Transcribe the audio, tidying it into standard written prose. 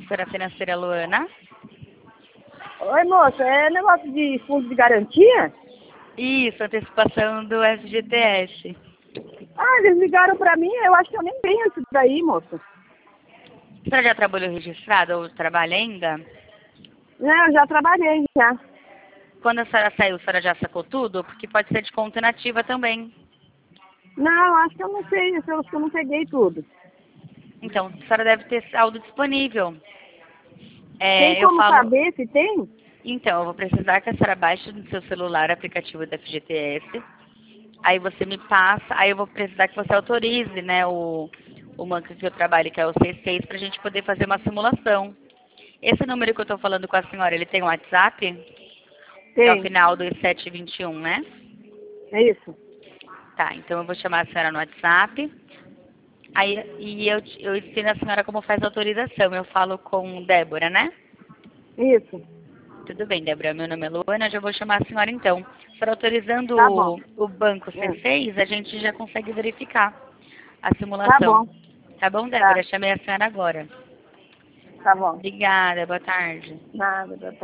consultora financeira Luana. Oi, moça, é negócio de fundo de garantia? Isso, antecipação do FGTS. Ah, eles ligaram pra mim, eu acho que eu nem tenho isso daí, moça. A senhora já trabalhou registrado ou trabalha ainda? Não, eu já trabalhei, já. Quando a senhora saiu, a senhora já sacou tudo? Porque pode ser de conta inativa também. Não, acho que eu não sei, eu acho que eu não peguei tudo. Então, a senhora deve ter saldo disponível. Tem Eu como falo, saber se tem? então, eu vou precisar que a senhora baixe no seu celular o aplicativo da FGTS. Aí você me passa, aí eu vou precisar que você autorize, né, o banco que eu trabalho, que é o 66, para a gente poder fazer uma simulação. Esse número que eu estou falando com a senhora, ele tem um WhatsApp? É o Tem, final do 721, né? é isso. Tá, então eu vou chamar a senhora no WhatsApp. Aí, eu ensino a senhora como faz a autorização. Eu falo com Débora, né? Isso, Tudo bem, Débora. Meu nome é Luana, já vou chamar a senhora então. A senhora autorizando tá bom. o banco É, C6, a gente já consegue verificar a tá simulação. bom, Tá bom, tá, Débora? Chamei a senhora agora. tá bom. Obrigada, boa tarde. Nada,